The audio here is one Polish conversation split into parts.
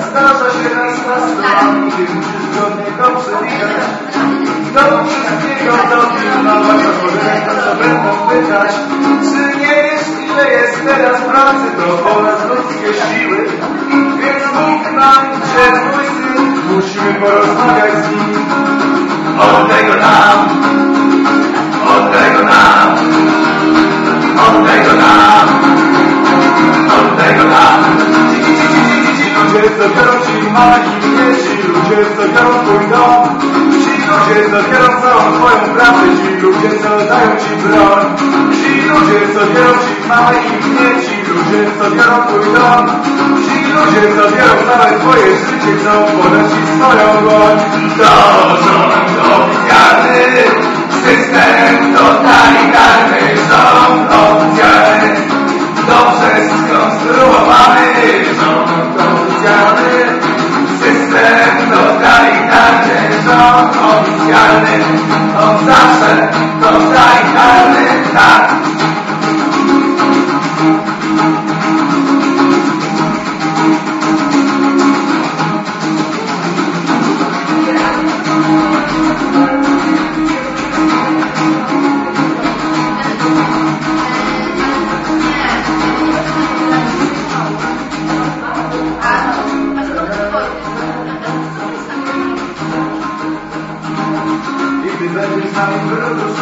zdarza się raz na sto, gdzie musisz zgodnie go przewijać. Do wszystkiego dopilnować, a kolejnego co będą pytać, czy nie wiesz, ile jest teraz pracy, to oraz ludzkie siły. Więc Bóg nam, że twój syn, musimy porozmawiać z nim. Od tego nam, od tego nam, od tego nam, od tego nam. Ci ludzie, co biorą ci małe imię, ci ludzie, co biorą twój dom, ci ludzie, co biorą całą twoją pracę, ci ludzie, co dają ci broń, ci ludzie, co biorą ci małe imię, ci ludzie, co biorą twój dom, ci ludzie, co biorą całe twoje życie, chcą podać ci swoją dłoń. To rząd oficjalny, system totalitarny, rząd oficjalny, dobrze skonstruowany, rząd oficjalny, system totalitarny, rząd oficjalny, on zawsze totalitarny, tak. Gdy będziesz z nami wrócił,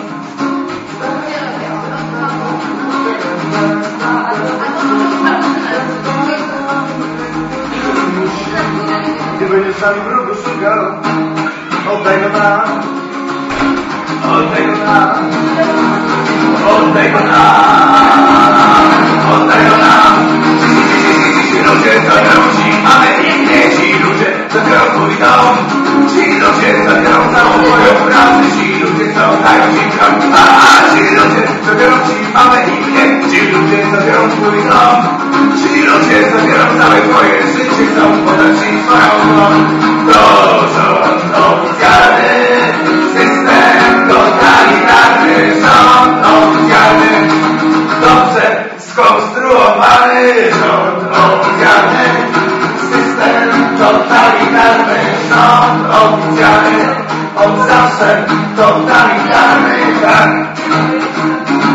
gdy będziesz z nami brudu szukał, oddaj go nam, oddaj go nam, oddaj go nam, oddaj go nam. Ci ludzie zabiorą ci mamy imię, ci ludzie zabiorą twój dom, ci ludzie zabiorą całą twoją pracę, ci ludzie co dają ci broń, ci ludzie zabiorą ci mamy imię, ci ludzie zabiorą twój dom, ci ludzie zabiorą całe twoje życie, chcą podać ci swoją broń. To rząd oficjalny, system totalitarny, rząd oficjalny, dobrze skonstruowany, rząd oficjalny, system totalitarny, rząd oficjalny, od zawsze totalitarny, tak.